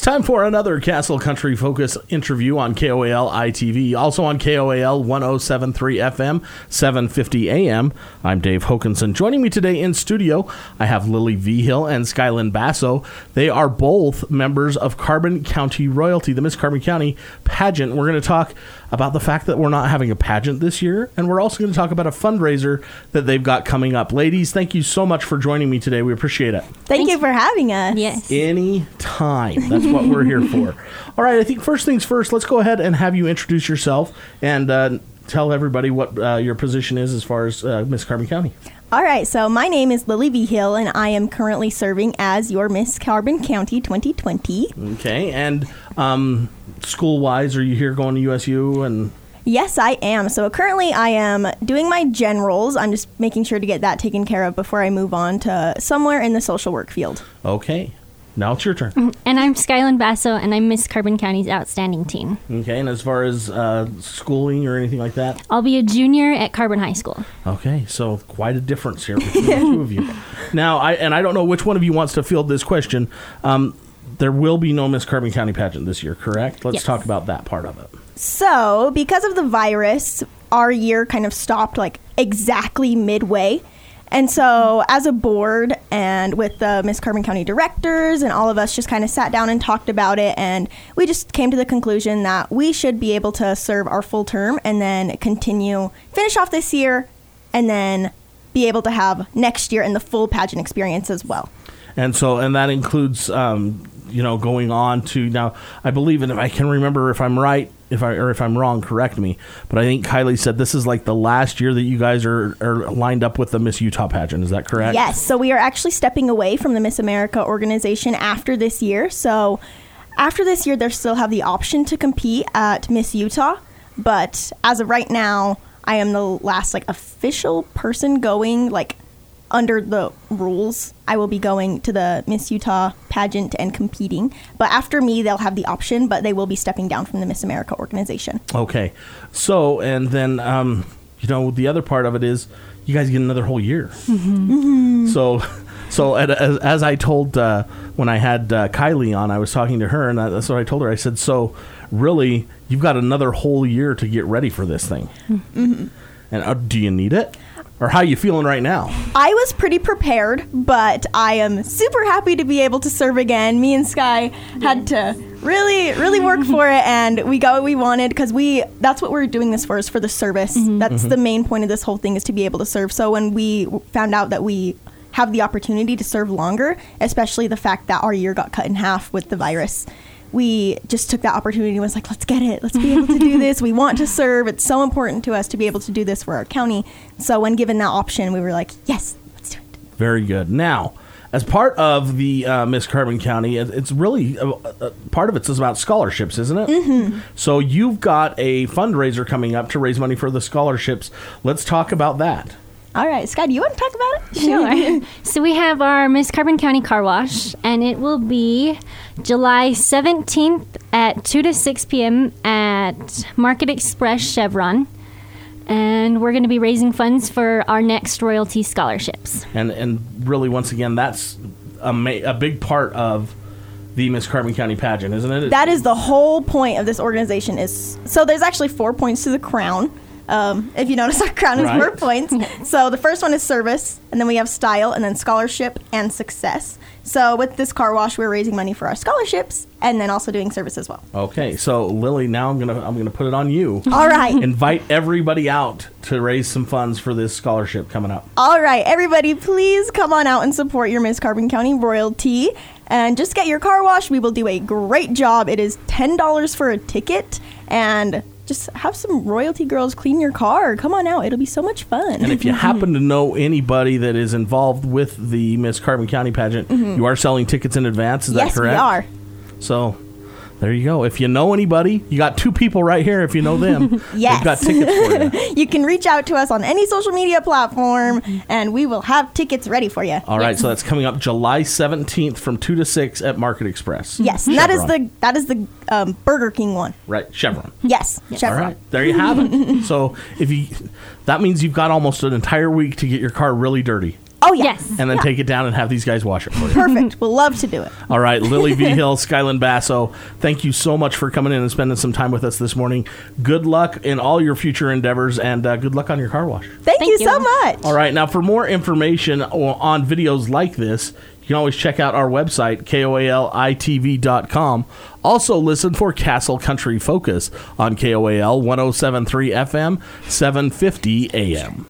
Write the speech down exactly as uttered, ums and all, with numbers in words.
time for another Castle Country Focus interview on K O A L I T V, also on K O A L one oh seven point three F M, seven fifty A M. I'm Dave Hokanson. Joining me today in studio, I have Lily Vigil and Skylin Basso. They are both members of Carbon County Royalty, the Miss Carbon County pageant. We're going to talk about the fact that we're not having a pageant this year, and we're also going to talk about a fundraiser that they've got coming up. Ladies, thank you so much for joining me today. We appreciate it. Thank Thanks. you for having us. Yes. Any time. That's what we're here for. All right, I think first things first, let's go ahead and have you introduce yourself and uh, tell everybody what uh, your position is as far as uh, Miss Carbon County. All right, so my name is Lily Vigil, and I am currently serving as your Miss Carbon County twenty twenty. Okay, and um, school-wise, are you here going to U S U? And Yes, I am. So currently I am doing my generals. I'm just making sure to get that taken care of before I move on to somewhere in the social work field. Okay, now it's your turn. And I'm Skylin Basso, and I'm Miss Carbon County's outstanding teen. Okay, and as far as uh, schooling or anything like that? I'll be a junior at Carbon High School. Okay, so quite a difference here between the two of you. Now, I and I don't know which one of you wants to field this question. Um, there will be no Miss Carbon County pageant this year, correct? Let's Yes. talk about that part of it. So because of the virus, our year kind of stopped like exactly midway. And so as a board and with the Miss Carbon County directors and all of us just kind of sat down and talked about it, and we just came to the conclusion that we should be able to serve our full term and then continue, finish off this year, and then be able to have next year and the full pageant experience as well. And so, and that includes, um, you know, going on to now. I believe, and if I can remember, if I'm right, if I or if I'm wrong, correct me. But I think Kylie said this is like the last year that you guys are, are lined up with the Miss Utah pageant. Is that correct? Yes. So we are actually stepping away from the Miss America organization after this year. So after this year, they still have the option to compete at Miss Utah. But as of right now, I am the last like official person going like under the rules. I will be going to the Miss Utah pageant and competing. But after me, they'll have the option, but they will be stepping down from the Miss America organization. Okay. So, and then, um, you know, the other part of it is you guys get another whole year. Mm-hmm. Mm-hmm. So, so at, as, as I told uh, when I had uh, Kylie on, I was talking to her, and that's what I told her. I said, so really, you've got another whole year to get ready for this thing. Mm-hmm. And uh, do you need it? Or how are you feeling right now? I was pretty prepared, but I am super happy to be able to serve again. Me and Sky had to really, really work for it, and we got what we wanted because we, that's what we're doing this for, is for the service. Mm-hmm. That's mm-hmm. the main point of this whole thing, is to be able to serve. So when we found out that we have the opportunity to serve longer, especially the fact that our year got cut in half with the virus, we just took that opportunity and was like, let's get it. Let's be able to do this. We want to serve. It's so important to us to be able to do this for our county. So when given that option, we were like, yes, let's do it. Very good. Now, as part of the uh, Miss Carbon County, it, it's really, uh, uh, part of it's about scholarships, isn't it? Mm-hmm. So you've got a fundraiser coming up to raise money for the scholarships. Let's talk about that. All right, Sky, do you want to talk about it? Sure. So we have our Miss Carbon County Car Wash, and it will be July seventeenth at two to six p.m. at Market Express Chevron. And we're going to be raising funds for our next royalty scholarships. And and really, once again, that's a, ma- a big part of the Miss Carbon County pageant, isn't it? That is the whole point of this organization. Is so there's actually four points to the crown. Um, if you notice, our crown is Right. four points. So the first one is service, and then we have style, and then scholarship and success. So with this car wash, we're raising money for our scholarships, and then also doing service as well. Okay, so Lily, now I'm gonna I'm gonna put it on you. All right. Invite everybody out to raise some funds for this scholarship coming up. All right, everybody, please come on out and support your Miss Carbon County royalty. And just get your car washed. We will do a great job. It is ten dollars for a ticket, and just have some royalty girls clean your car. Come on out. It'll be so much fun. And if you happen to know anybody that is involved with the Miss Carbon County pageant, mm-hmm. you are selling tickets in advance, is yes, that correct? Yes, we are. So there you go. If you know anybody, you got two people right here. If you know them, yes. they've got tickets for you. You can reach out to us on any social media platform, and we will have tickets ready for you. All right, so that's coming up July seventeenth from two to six at Market Express. Yes, and that is the that is the um, Burger King one. Right, Chevron. Yes, yes. Chevron. All right, there you have it. So if you, that means you've got almost an entire week to get your car really dirty. Oh, yeah. Yes. and then Yeah. take it down and have these guys wash it for you. Perfect. We'll love to do it. All right, Lily V. Hill, Skyland Basso, thank you so much for coming in and spending some time with us this morning. Good luck in all your future endeavors, and uh, good luck on your car wash. Thank, Thank you, you. so much. All right, now for more information o- on videos like this, you can always check out our website, K O A L I T V dot com. Also, listen for Castle Country Focus on K O A L one oh seven point three F M, seven fifty A M.